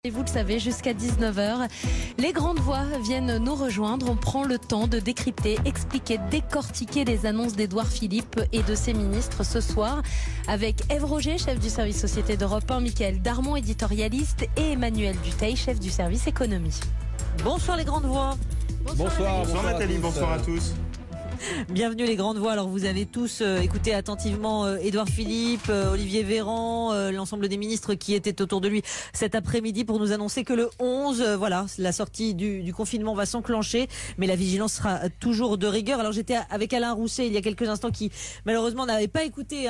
Et vous le savez, jusqu'à 19h, les grandes voix viennent nous rejoindre. On prend le temps de décrypter, expliquer, décortiquer les annonces d'Édouard Philippe et de ses ministres ce soir avec Ève Roger, chef du service Société d'Europe 1, Mickaël Darmon, éditorialiste, et Emmanuel Dutheil, chef du service Économie. Bonsoir les grandes voix. Bonsoir Nathalie, bonsoir à tous. Bienvenue les grandes voix. Alors vous avez tous écouté attentivement Édouard Philippe, Olivier Véran, l'ensemble des ministres qui étaient autour de lui cet après-midi pour nous annoncer que le 11, voilà, la sortie du confinement va s'enclencher, mais la vigilance sera toujours de rigueur. Alors j'étais avec Alain Rousset il y a quelques instants qui malheureusement n'avait pas écouté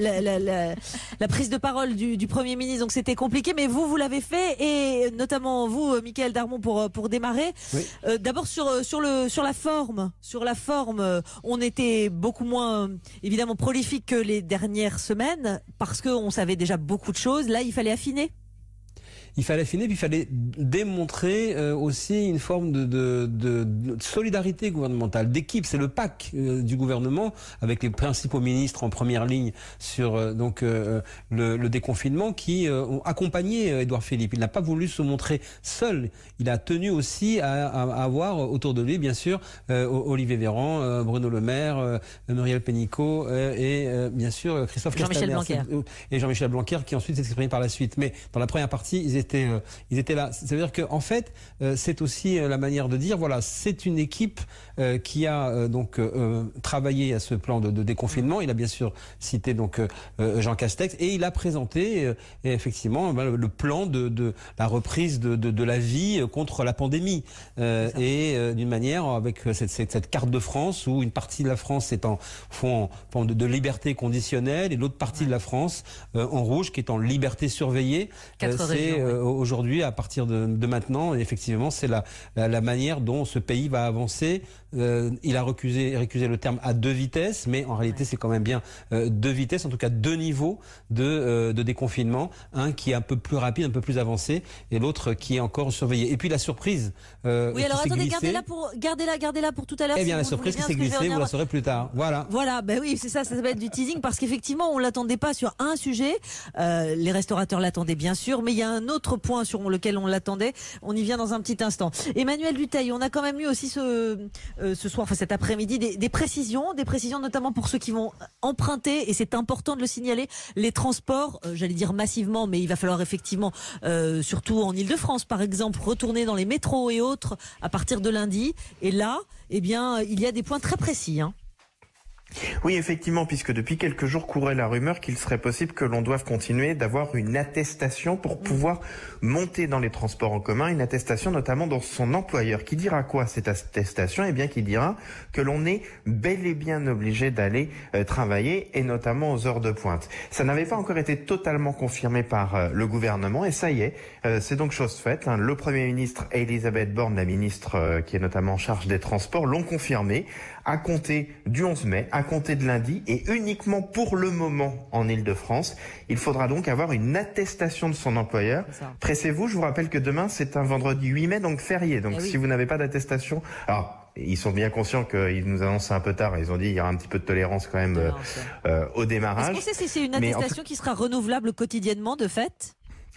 la prise de parole du Premier ministre, donc c'était compliqué, mais vous l'avez fait, et notamment vous, Mickaël Darmon, pour démarrer. Oui. D'abord sur la forme. On était beaucoup moins, évidemment, prolifique que les dernières semaines parce qu'on savait déjà beaucoup de choses. Là, il fallait affiner. Il fallait affiner, puis il fallait démontrer aussi une forme de solidarité gouvernementale, d'équipe. C'est le PAC du gouvernement, avec les principaux ministres en première ligne sur le déconfinement, qui ont accompagné Édouard Philippe. Il n'a pas voulu se montrer seul. Il a tenu aussi à avoir autour de lui, bien sûr, Olivier Véran, Bruno Le Maire, Muriel Pénicaud et bien sûr Christophe Castaner et Jean-Michel Blanquer, qui ensuite s'est exprimé par la suite. Mais dans la première partie, ils étaient là. Ça veut dire que en fait, c'est aussi la manière de dire, voilà, c'est une équipe qui a travaillé à ce plan de déconfinement. Il a bien sûr cité Jean Castex, et il a présenté effectivement le plan de la reprise de la vie contre la pandémie, et d'une manière avec cette carte de France où une partie de la France est en forme de liberté conditionnelle et l'autre partie de la France en rouge qui est en liberté surveillée. C'est aujourd'hui, à partir de maintenant, effectivement, c'est la manière dont ce pays va avancer. Il a récusé le terme à deux vitesses, mais en réalité, c'est quand même bien deux vitesses, en tout cas deux niveaux de déconfinement. Un qui est un peu plus rapide, un peu plus avancé, et l'autre qui est encore surveillé. Et puis la surprise. Oui, alors attendez, gardez-la pour tout à l'heure. Eh bien, la surprise qui s'est glissée, vous la saurez plus tard. Voilà. Voilà, ben oui, c'est ça va être du teasing, parce qu'effectivement, on l'attendait pas sur un sujet. Les restaurateurs l'attendaient bien sûr, mais il y a un autre point sur lequel on l'attendait. On y vient dans un petit instant. Emmanuel Dutheil, on a quand même eu aussi ce soir, enfin cet après-midi, des précisions notamment pour ceux qui vont emprunter, et c'est important de le signaler, les transports, j'allais dire massivement, mais il va falloir effectivement, surtout en Ile-de-France par exemple, retourner dans les métros et autres à partir de lundi. Et là, eh bien, il y a des points très précis, hein. Oui, effectivement, puisque depuis quelques jours courait la rumeur qu'il serait possible que l'on doive continuer d'avoir une attestation pour pouvoir monter dans les transports en commun, une attestation notamment dans son employeur. Qui dira quoi, cette attestation? Eh bien, qui dira que l'on est bel et bien obligé d'aller travailler, et notamment aux heures de pointe. Ça n'avait pas encore été totalement confirmé par le gouvernement, et ça y est, c'est donc chose faite, hein. Le Premier ministre et Elisabeth Borne, la ministre qui est notamment en charge des transports, l'ont confirmé à compter du 11 mai, à compter de lundi, et uniquement pour le moment en Ile-de-France. Il faudra donc avoir une attestation de son employeur. Pressez-vous, je vous rappelle que demain c'est un vendredi 8 mai, donc férié. Donc si vous n'avez pas d'attestation... Alors, ils sont bien conscients qu'ils nous annoncent un peu tard. Ils ont dit qu'il y aura un petit peu de tolérance quand même au démarrage. Est-ce qu'on sait si c'est une attestation qui sera renouvelable quotidiennement de fait ?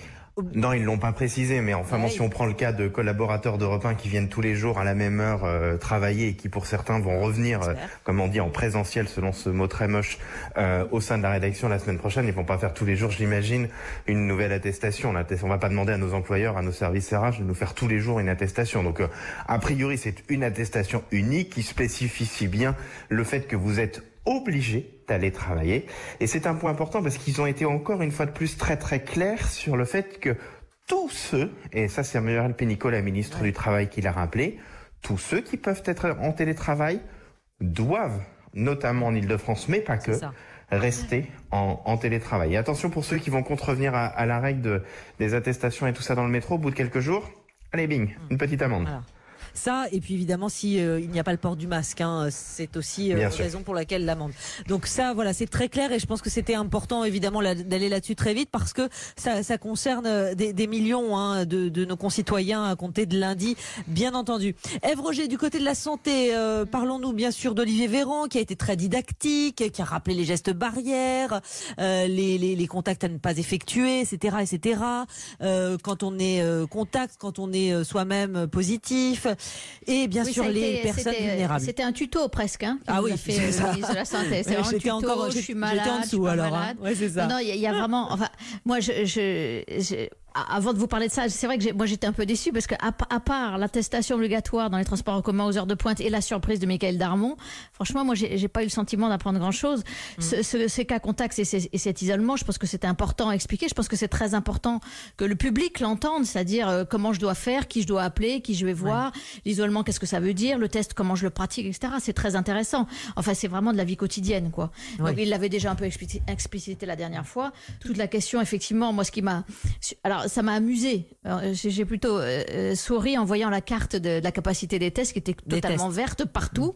Non, ils l'ont pas précisé, mais enfin, si on prend le cas de collaborateurs d'Europe 1 qui viennent tous les jours à la même heure travailler, et qui pour certains vont revenir, comme on dit, en présentiel, selon ce mot très moche, au sein de la rédaction la semaine prochaine, ils vont pas faire tous les jours, j'imagine, une nouvelle attestation. On va pas demander à nos employeurs, à nos services RH de nous faire tous les jours une attestation. Donc, a priori, c'est une attestation unique qui spécifie bien le fait que vous êtes obligés d'aller travailler. Et c'est un point important parce qu'ils ont été encore une fois de plus très très clairs sur le fait que tous ceux, et ça c'est Muriel Pénicaud, la ministre du Travail, qui l'a rappelé, tous ceux qui peuvent être en télétravail doivent, notamment en Ile-de-France, mais pas que, rester en télétravail. Et attention pour ceux qui vont contrevenir à la règle des attestations et tout ça dans le métro, au bout de quelques jours, allez bing, une petite amende. Voilà. Ça, et puis évidemment, si il n'y a pas le port du masque, hein, c'est aussi raison pour laquelle l'amende. Donc ça, voilà, c'est très clair et je pense que c'était important évidemment d'aller là-dessus très vite parce que ça concerne des millions de nos concitoyens à compter de lundi, bien entendu. Ève Roger, du côté de la santé, parlons-nous bien sûr d'Olivier Véran qui a été très didactique, qui a rappelé les gestes barrières, les contacts à ne pas effectuer, etc., etc. Quand on est contact, quand on est soi-même positif, et bien sûr les personnes vulnérables. C'était un tuto presque, hein. Ah oui, c'est ça. Le ministre de la santé. C'est un tuto. Je suis malade. J'étais en dessous alors. Hein. Ouais, c'est ça. Non, il y a vraiment. Enfin, moi, avant de vous parler de ça, c'est vrai que moi j'étais un peu déçue parce que à part l'attestation obligatoire dans les transports en commun aux heures de pointe et la surprise de Michaël Darmon, franchement moi j'ai pas eu le sentiment d'apprendre grand chose. Ces cas contacts et cet isolement, je pense que c'était important à expliquer. Je pense que c'est très important que le public l'entende, c'est-à-dire comment je dois faire, qui je dois appeler, qui je vais voir, l'isolement qu'est-ce que ça veut dire, le test comment je le pratique, etc. C'est très intéressant. Enfin c'est vraiment de la vie quotidienne quoi. Donc il l'avait déjà un peu explicité la dernière fois. Toute la question effectivement, moi ce qui m'a ça m'a amusé. J'ai plutôt souri en voyant la carte de la capacité des tests qui était totalement verte partout.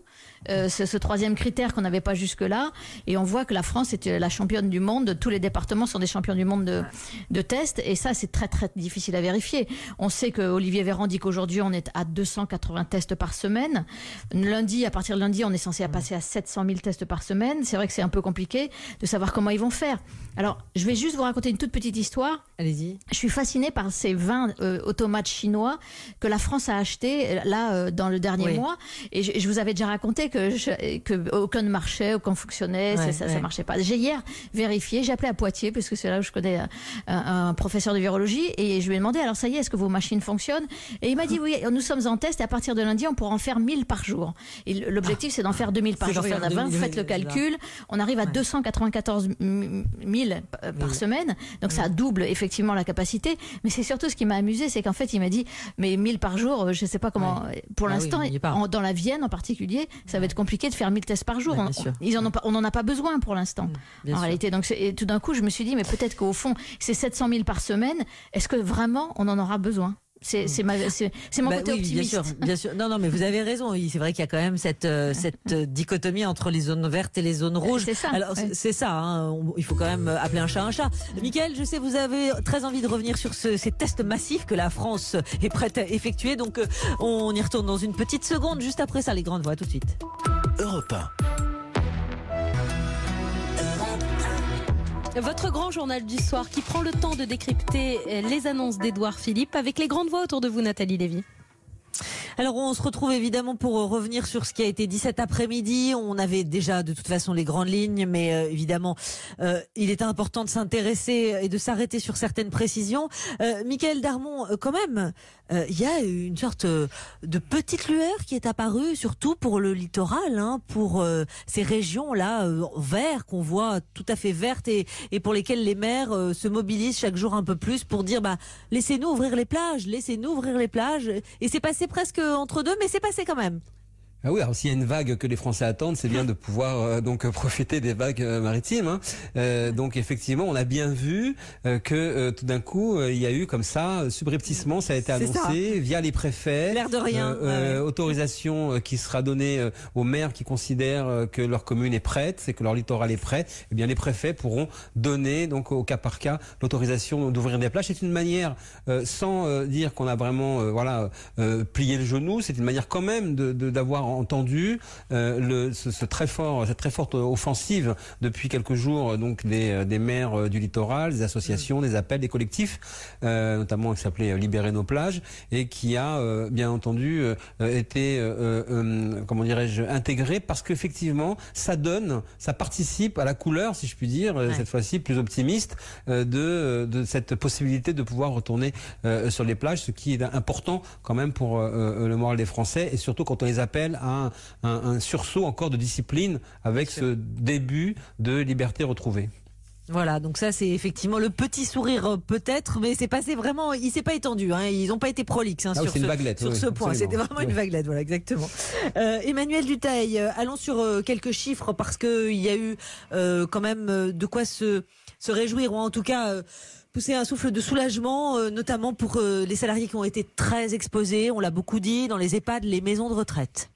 Ce troisième critère qu'on n'avait pas jusque-là. Et on voit que la France est la championne du monde. Tous les départements sont des champions du monde de tests. Et ça, c'est très, très difficile à vérifier. On sait que Olivier Véran dit qu'aujourd'hui, on est à 280 tests par semaine. À partir de lundi, on est censé passer à 700 000 tests par semaine. C'est vrai que c'est un peu compliqué de savoir comment ils vont faire. Alors, je vais juste vous raconter une toute petite histoire. Allez-y. Je suis fascinée par ces 20 automates chinois que la France a achetés dans le dernier mois. Et je vous avais déjà raconté que aucun ne marchait, aucun fonctionnait, ça marchait pas. J'ai hier vérifié, j'ai appelé à Poitiers parce que c'est là où je connais un professeur de virologie et je lui ai demandé alors ça y est, est-ce que vos machines fonctionnent? Et il m'a dit oui, nous sommes en test et à partir de lundi on pourra en faire 1000 par jour. Et l'objectif c'est d'en faire 2000 par jour. Il y en a 20, vous faites le calcul, on arrive à 294 000 par semaine, donc ça double effectivement la capacité. Mais c'est surtout ce qui m'a amusé, c'est qu'en fait il m'a dit mais 1000 par jour, je sais pas comment. Pour l'instant, dans la Vienne en particulier, ça va être compliqué de faire 1000 tests par jour. On n'en a pas besoin pour l'instant. En réalité, donc et tout d'un coup, je me suis dit, mais peut-être qu'au fond, c'est 700 000 par semaine. Est-ce que vraiment on en aura besoin? C'est mon côté optimiste. Bien sûr. Non, mais vous avez raison. Oui, c'est vrai qu'il y a quand même cette dichotomie entre les zones vertes et les zones rouges. C'est ça. Alors, c'est ça. Hein, il faut quand même appeler un chat un chat. Mickaël, je sais, vous avez très envie de revenir sur ces tests massifs que la France est prête à effectuer. Donc, on y retourne dans une petite seconde. Juste après ça, les grandes voix. Tout de suite. Europe 1. Votre grand journal du soir qui prend le temps de décrypter les annonces d'Édouard Philippe avec les grandes voix autour de vous, Nathalie Lévy. Alors on se retrouve évidemment pour revenir sur ce qui a été dit cet après-midi. On avait déjà de toute façon les grandes lignes, mais évidemment il était important de s'intéresser et de s'arrêter sur certaines précisions. Michaël Darmon, quand même, il y a une sorte de petite lueur qui est apparue, surtout pour le littoral, hein, pour ces régions-là vertes qu'on voit tout à fait vertes et pour lesquelles les maires se mobilisent chaque jour un peu plus pour dire laissez-nous ouvrir les plages, laissez-nous ouvrir les plages. Et c'est passé presque entre deux, mais c'est passé quand même. Ah oui, alors s'il y a une vague que les Français attendent, c'est bien de pouvoir donc profiter des vagues maritimes. Hein. Donc effectivement, on a bien vu que tout d'un coup, il y a eu comme ça, subrepticement, ça a été annoncé via les préfets. L'air de rien. Autorisation qui sera donnée aux maires qui considèrent que leur commune est prête, c'est que leur littoral est prêt. Eh bien, les préfets pourront donner donc au cas par cas l'autorisation d'ouvrir des plages. C'est une manière, sans dire qu'on a vraiment plié le genou, c'est une manière quand même d'avoir entendu cette très forte offensive depuis quelques jours donc des maires du littoral, des associations, des appels, des collectifs, notamment qui s'appelait Libérer nos plages et qui a bien entendu été intégré parce qu'effectivement ça participe à la couleur, si je puis dire, cette fois-ci plus optimiste de cette possibilité de pouvoir retourner sur les plages, ce qui est important quand même pour le moral des Français et surtout quand on les appelle à un sursaut encore de discipline avec ce début de liberté retrouvée. Voilà, donc ça c'est effectivement le petit sourire peut-être, mais c'est passé vraiment, il s'est pas étendu, hein, ils n'ont pas été prolixes sur ce point, c'était vraiment une vaguelette, voilà exactement. Emmanuel Dutheil, allons sur quelques chiffres parce que il y a eu quand même de quoi se se réjouir ou en tout cas pousser un souffle de soulagement, notamment pour les salariés qui ont été très exposés, on l'a beaucoup dit, dans les EHPAD, les maisons de retraite.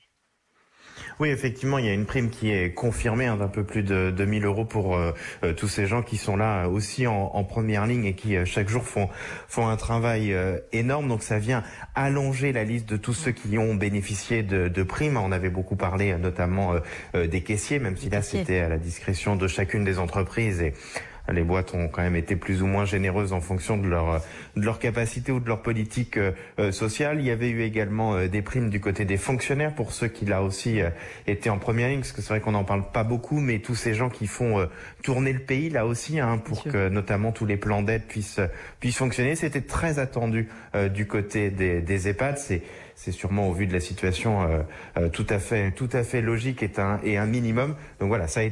Oui, effectivement, il y a une prime qui est confirmée d'un peu plus de 2 000 € pour tous ces gens qui sont là aussi en première ligne et qui chaque jour font un travail énorme. Donc ça vient allonger la liste de tous ceux qui ont bénéficié de primes. On avait beaucoup parlé notamment des caissiers, même si là c'était à la discrétion de chacune des entreprises et les boîtes ont quand même été plus ou moins généreuses en fonction de leur capacité ou de leur politique sociale. Il y avait eu également des primes du côté des fonctionnaires pour ceux qui là aussi étaient en première ligne, parce que c'est vrai qu'on n'en parle pas beaucoup, mais tous ces gens qui font tourner le pays là aussi, pour que notamment tous les plans d'aide puissent fonctionner. C'était très attendu du côté des EHPAD. C'est sûrement au vu de la situation tout à fait logique et un minimum. Donc voilà, ça a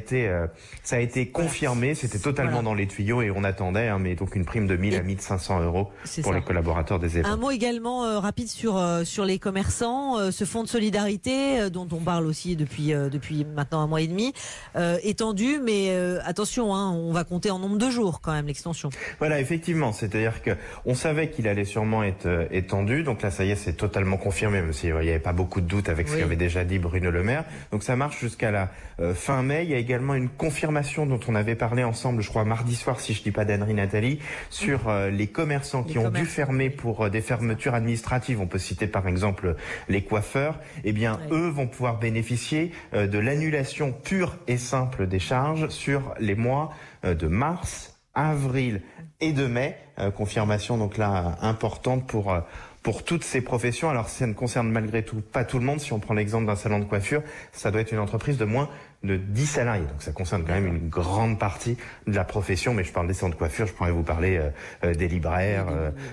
été confirmé, c'était totalement dans les tuyaux et on attendait, mais donc une prime de 1 000 à 1 500 € pour les collaborateurs des EHPAD. Un mot également rapide sur les commerçants, ce fonds de solidarité dont on parle aussi depuis maintenant 1 mois et demi, étendu, mais attention, on va compter en nombre de jours quand même l'extension. Voilà, effectivement, c'est-à-dire que on savait qu'il allait sûrement être étendu, donc là ça y est, c'est totalement confirmé, même s'il n'y avait pas beaucoup de doutes avec ce qu'avait déjà dit Bruno Le Maire. Donc ça marche jusqu'à la fin mai. Il y a également une confirmation dont on avait parlé ensemble, je crois mardi soir, si je dis pas d'ânerie Nathalie, sur les commerçants qui ont dû fermer pour des fermetures administratives. On peut citer par exemple les coiffeurs. Eh bien, eux vont pouvoir bénéficier de l'annulation pure et simple des charges sur les mois de mars, avril et de mai. Confirmation donc là importante pour toutes ces professions. Alors ça ne concerne malgré tout pas tout le monde. Si on prend l'exemple d'un salon de coiffure, ça doit être une entreprise de moins de 10 salariés. Donc ça concerne quand même une grande partie de la profession. Mais je parle des salons de coiffure, je pourrais vous parler des libraires,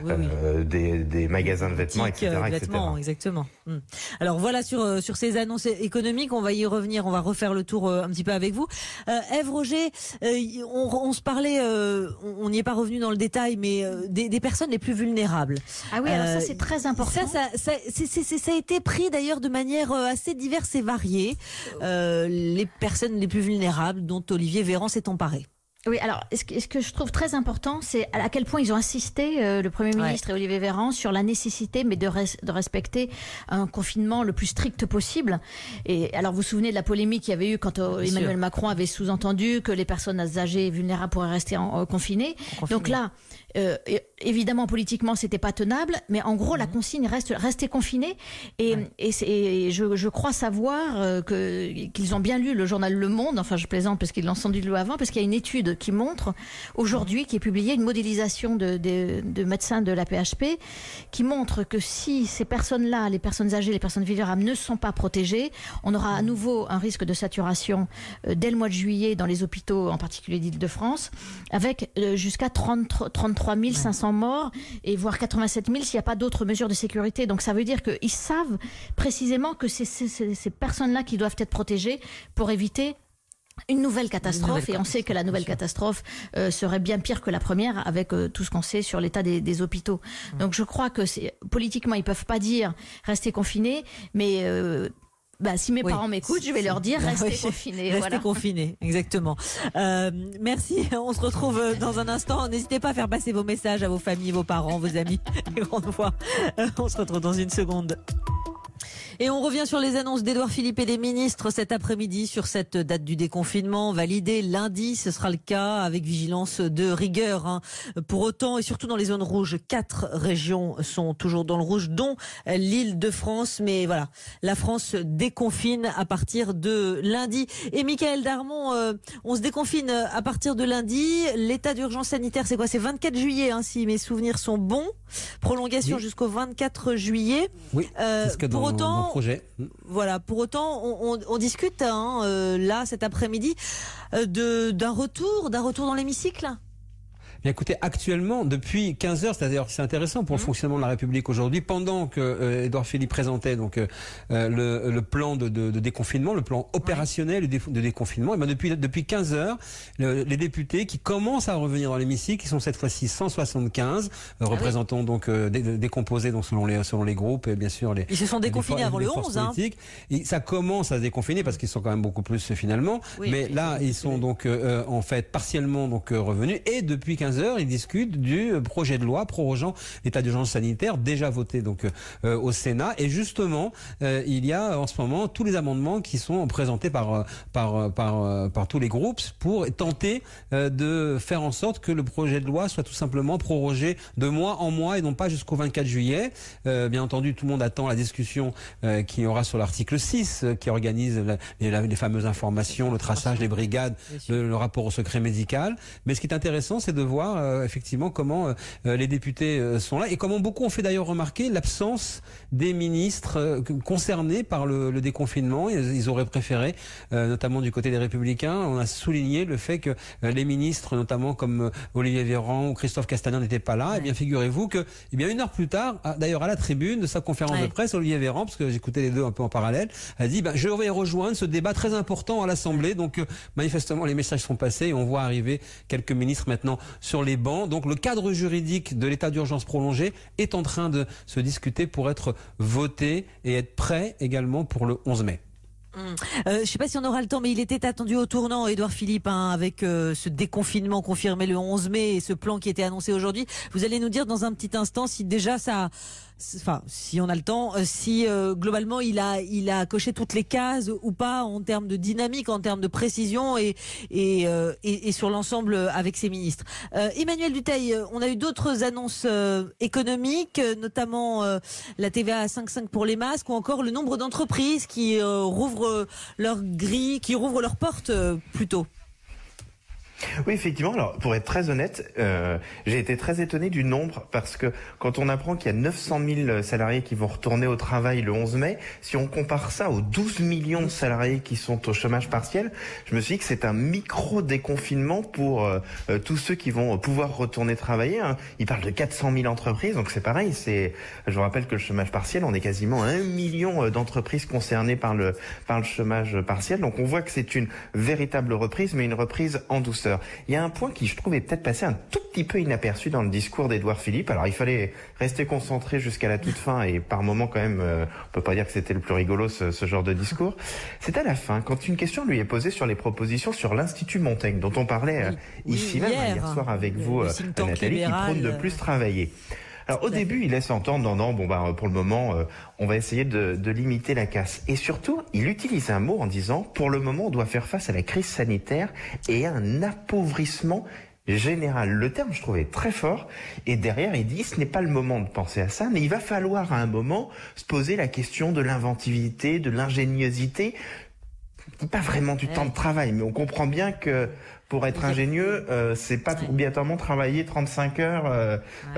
des magasins de vêtements, etc. Exactement. Alors voilà sur ces annonces économiques, on va y revenir, on va refaire le tour un petit peu avec vous. Ève, Roger, on se parlait, on n'y est pas revenu dans le détail, mais des personnes les plus vulnérables. Ah oui, alors ça c'est très important. Ça a été pris d'ailleurs de manière assez diverse et variée. Les personnes les plus vulnérables dont Olivier Véran s'est emparé. Oui, alors, ce que je trouve très important, c'est à quel point ils ont insisté, le Premier ministre et Olivier Véran, sur la nécessité, mais de respecter un confinement le plus strict possible. Et alors, vous vous souvenez de la polémique qu'il y avait eu quand Emmanuel Macron avait sous-entendu que les personnes âgées et vulnérables pourraient rester confinées. Donc là, évidemment, politiquement, c'était pas tenable, mais en gros, la consigne rester confiné. Et je crois savoir qu'ils ont bien lu le journal Le Monde. Enfin, je plaisante parce qu'ils l'ont sans doute lu avant, parce qu'il y a une étude qui montre aujourd'hui, qui est publiée, une modélisation de médecins de la PHP, qui montre que si ces personnes-là, les personnes âgées, les personnes vulnérables, ne sont pas protégées, on aura à nouveau un risque de saturation dès le mois de juillet dans les hôpitaux, en particulier d'Île-de-France, avec jusqu'à 33 500 morts et voire 87 000 s'il n'y a pas d'autres mesures de sécurité. Donc ça veut dire qu'ils savent précisément que c'est ces personnes-là qui doivent être protégées pour éviter une nouvelle catastrophe. Et on sait que la nouvelle catastrophe serait bien pire que la première, avec tout ce qu'on sait sur l'état des hôpitaux. Donc je crois que politiquement, ils peuvent pas dire restez confinés, mais si mes parents m'écoutent, je vais leur dire restez confinés. Restez confinés, exactement. Merci, on se retrouve dans un instant. N'hésitez pas à faire passer vos messages à vos familles, vos parents, vos amis, les grandes voix. On se retrouve dans une seconde. Et on revient sur les annonces d'Édouard Philippe et des ministres cet après-midi sur cette date du déconfinement validée lundi. Ce sera le cas avec vigilance de rigueur. Pour autant, et surtout dans les zones rouges, 4 régions sont toujours dans le rouge, dont l'Île-de-France. Mais voilà, la France déconfine à partir de lundi. Et Michaël Darmon, on se déconfine à partir de lundi. L'état d'urgence sanitaire, c'est quoi? C'est 24 juillet, si mes souvenirs sont bons. Prolongation jusqu'au 24 juillet. Oui, c'est ce que pour autant, projet. Voilà, pour autant, on discute là cet après-midi d'un retour dans l'hémicycle. Bien écoutez, actuellement, depuis 15 heures, c'est intéressant pour le fonctionnement de la République aujourd'hui, pendant que Édouard Philippe présentait donc le plan de déconfinement, le plan opérationnel de déconfinement, et ben depuis 15 heures, les députés qui commencent à revenir dans l'hémicycle, qui sont cette fois-ci 175 représentants donc décomposés donc selon les groupes et bien sûr les. Ils se sont déconfinés avant le 11, hein. Et ça commence à se déconfiner parce qu'ils sont quand même beaucoup plus finalement, mais là ils sont donc en fait partiellement donc revenus, et depuis 15 heures ils discutent du projet de loi prorogeant l'état d'urgence sanitaire déjà voté donc au Sénat, et justement il y a en ce moment tous les amendements qui sont présentés par tous les groupes pour tenter de faire en sorte que le projet de loi soit tout simplement prorogé de mois en mois et non pas jusqu'au 24 juillet. Bien entendu, tout le monde attend la discussion qu'il y aura sur l'article 6 qui organise les fameuses informations, le traçage, les brigades, le rapport au secret médical. Mais ce qui est intéressant, c'est de voir effectivement comment les députés sont là, et comment beaucoup ont fait d'ailleurs remarquer l'absence des ministres concernés par le déconfinement. Ils auraient préféré, notamment du côté des Républicains, on a souligné le fait que les ministres, notamment comme Olivier Véran ou Christophe Castaner, n'étaient pas là. Et bien figurez-vous que, une heure plus tard, d'ailleurs à la tribune de sa conférence de presse, Olivier Véran, parce que j'écoutais les deux un peu en parallèle, a dit je vais rejoindre ce débat très important à l'Assemblée. Donc manifestement les messages sont passés et on voit arriver quelques ministres maintenant sur les bancs. Donc le cadre juridique de l'état d'urgence prolongé est en train de se discuter pour être voté et être prêt également pour le 11 mai. Je ne sais pas si on aura le temps, mais il était attendu au tournant, Édouard Philippe, avec ce déconfinement confirmé le 11 mai et ce plan qui était annoncé aujourd'hui. Vous allez nous dire dans un petit instant si déjà si on a le temps, si globalement il a coché toutes les cases ou pas en termes de dynamique, en termes de précision et sur l'ensemble avec ses ministres. Emmanuel Dutheil, on a eu d'autres annonces économiques, notamment la TVA à 5,5 pour les masques, ou encore le nombre d'entreprises qui rouvrent leurs grilles, qui rouvrent leurs portes plutôt. Oui, effectivement. Alors, pour être très honnête, j'ai été très étonné du nombre, parce que quand on apprend qu'il y a 900 000 salariés qui vont retourner au travail le 11 mai, si on compare ça aux 12 millions de salariés qui sont au chômage partiel, je me suis dit que c'est un micro-déconfinement pour tous ceux qui vont pouvoir retourner travailler. Hein. Il parle de 400 000 entreprises, donc c'est pareil. Je vous rappelle que le chômage partiel, on est quasiment 1 million d'entreprises concernées par le chômage partiel. Donc on voit que c'est une véritable reprise, mais une reprise en douceur. Il y a un point qui, je trouve, est peut-être passé un tout petit peu inaperçu dans le discours d'Édouard Philippe. Alors, il fallait rester concentré jusqu'à la toute fin, et par moments, quand même, on peut pas dire que c'était le plus rigolo, ce genre de discours. C'est à la fin, quand une question lui est posée sur les propositions sur l'Institut Montaigne, dont on parlait ici même hier soir avec vous, Nathalie, qui prône de plus travailler. Alors au début, il laisse entendre pour le moment, on va essayer de limiter la casse. Et surtout, il utilise un mot en disant pour le moment, on doit faire face à la crise sanitaire et à un appauvrissement général. Le terme, je trouvais très fort. Et derrière, il dit ce n'est pas le moment de penser à ça, mais il va falloir à un moment se poser la question de l'inventivité, de l'ingéniosité. Pas vraiment du temps de travail, mais on comprend bien que pour être ingénieux, c'est pas obligatoirement travailler 35 heures,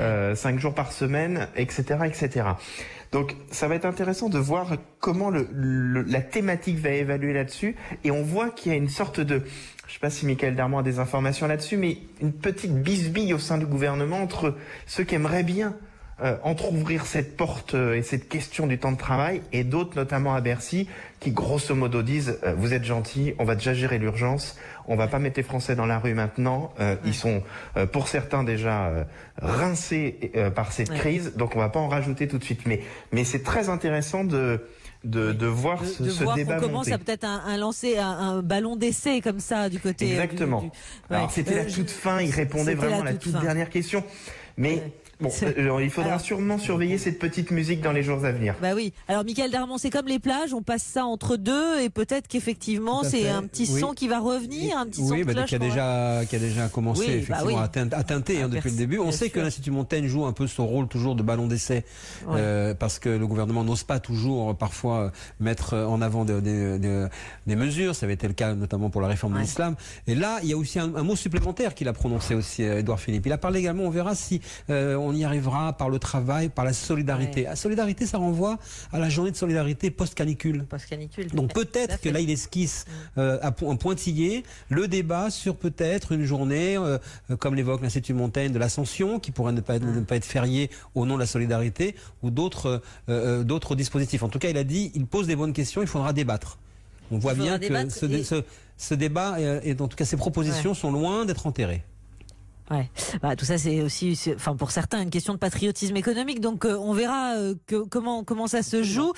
5 jours par semaine, etc., etc. Donc, ça va être intéressant de voir comment la thématique va évaluer là-dessus. Et on voit qu'il y a une sorte de, je sais pas si Michael Darmon a des informations là-dessus, mais une petite bisbille au sein du gouvernement entre ceux qui aimeraient bien entrouvrir cette porte et cette question du temps de travail, et d'autres, notamment à Bercy, qui grosso modo disent vous êtes gentils, on va déjà gérer l'urgence, on va pas mettre les Français dans la rue maintenant, ils sont pour certains déjà rincés par cette crise, donc on va pas en rajouter tout de suite, mais c'est très intéressant de voir ce débat. On commence à peut-être lancer un ballon d'essai comme ça du côté. Exactement. Alors c'était la toute fin, il répondait vraiment à la toute dernière question, mais bon, il faudra sûrement surveiller cette petite musique dans les jours à venir. Bah oui. Alors, Michael Darmon, c'est comme les plages, on passe ça entre deux, et peut-être qu'effectivement, c'est un petit son qui va revenir, un petit son de cloche. Qui a déjà commencé effectivement à teinter depuis le début. On sait que l'Institut Montaigne joue un peu ce rôle toujours de ballon d'essai, parce que le gouvernement n'ose pas toujours parfois mettre en avant des mesures. Ça avait été le cas notamment pour la réforme de l'islam. Et là, il y a aussi un mot supplémentaire qu'il a prononcé aussi, Édouard Philippe. Il a parlé également, on verra si on y arrivera par le travail, par la solidarité. La solidarité, ça renvoie à la journée de solidarité post-canicule. Donc peut-être que là, il esquisse un pointillé le débat sur peut-être une journée, comme l'évoque l'Institut Montaigne, de l'Ascension, qui pourrait ne pas être férié au nom de la solidarité, ou d'autres dispositifs. En tout cas, il a dit, il pose des bonnes questions, il faudra débattre. On voit bien que ce débat, et en tout cas ces propositions sont loin d'être enterrées. Ouais, tout ça c'est aussi, pour certains, une question de patriotisme économique. Donc on verra comment ça se joue.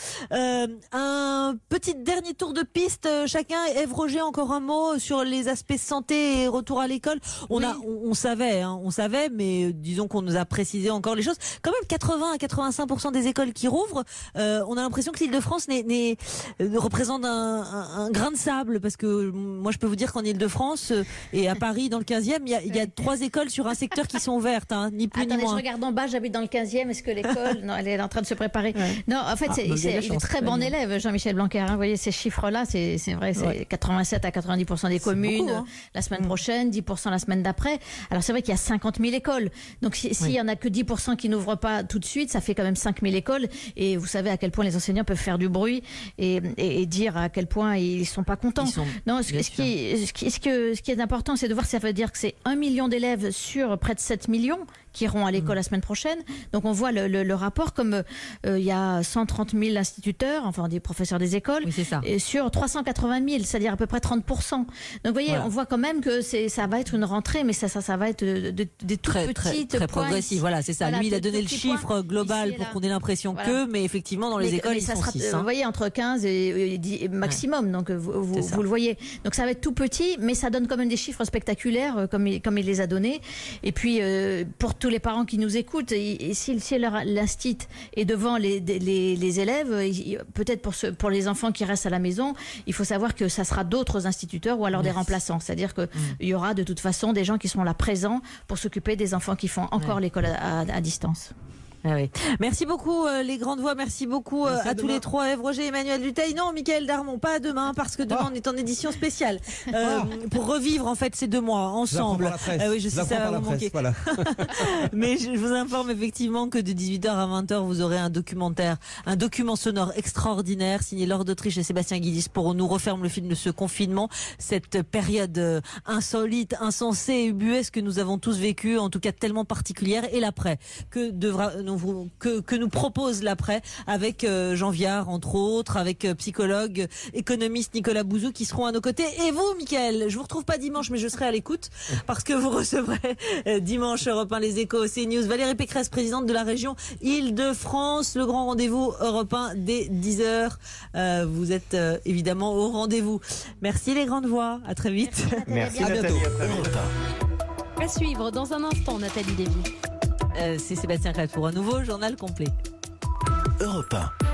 Un petit dernier tour de piste, chacun. Ève Roger, encore un mot sur les aspects santé et retour à l'école. On savait, mais disons qu'on nous a précisé encore les choses. Quand même, 80 à 85% des écoles qui rouvrent. On a l'impression que l'Île-de-France représente un grain de sable, parce que moi je peux vous dire qu'en Île-de-France et à Paris dans le 15e, il y a 3 écoles sur un secteur qui sont ouvertes, ni plus ni moins. Je regarde en bas, j'habite dans le 15e, est-ce que l'école... Non, elle est en train de se préparer. Ouais. Non, en fait, il est très bon élève, Jean-Michel Blanquer. Vous voyez, ces chiffres-là, c'est vrai, c'est 87 à 90% des communes beaucoup, la semaine prochaine, 10% la semaine d'après. Alors c'est vrai qu'il y a 50 000 écoles. Donc s'il y en a que 10% qui n'ouvrent pas tout de suite, ça fait quand même 5 000 écoles. Et vous savez à quel point les enseignants peuvent faire du bruit et dire à quel point ils sont pas contents. Ce qui est important, c'est de voir, ça veut dire que c'est 1 million d'élèves sur près de 7 millions qui iront à l'école la semaine prochaine. Donc on voit le rapport, comme il y a 130 000 instituteurs, enfin des professeurs des écoles, et sur 380 000, c'est-à-dire à peu près 30%. Donc vous voyez, on voit quand même que ça va être une rentrée, mais ça va être des toutes petites très progressif. Voilà, c'est ça. Voilà, lui, il a donné le chiffre global pour qu'on ait l'impression mais effectivement dans les écoles, ils sont 6. Vous voyez, entre 15 et 10 maximum. Donc vous le voyez. Donc ça va être tout petit, mais ça donne quand même des chiffres spectaculaires, comme il les a donnés. Et puis pour tous les parents qui nous écoutent, et si l'instit est devant les élèves, peut-être pour les enfants qui restent à la maison, il faut savoir que ça sera d'autres instituteurs ou alors des remplaçants. C'est-à-dire qu'il y aura de toute façon des gens qui seront là présents pour s'occuper des enfants qui font encore l'école à distance. Ah oui. Merci beaucoup les grandes voix, merci beaucoup à tous les trois, Ève Roger, Emmanuel Dutheil. Non, Mickaël Darmon, pas demain, parce que demain on est en édition spéciale pour revivre en fait ces 2 mois ensemble. Oui, je sais, ça va vous manquer. Voilà. Mais je vous informe effectivement que de 18h à 20h vous aurez un document sonore extraordinaire signé Laure d'Autriche et Sébastien Guidis pour nous refermer le film de ce confinement, cette période insolite, insensée, ubuesque que nous avons tous vécu, en tout cas tellement particulière, et l'après que nous propose l'après avec Jean Viard entre autres, avec psychologue, économiste Nicolas Bouzou qui seront à nos côtés. Et vous, Mickaël, je vous retrouve pas dimanche, mais je serai à l'écoute parce que vous recevrez dimanche Europe 1 Les Échos, CNews, Valérie Pécresse, présidente de la région Île-de-France. Le grand rendez-vous Europe 1 dès 10h. Vous êtes évidemment au rendez-vous. Merci les grandes voix. À très vite. Merci à Nathalie. À suivre dans un instant, Nathalie Lévy. C'est Sébastien Claire pour un nouveau journal complet. Europe 1.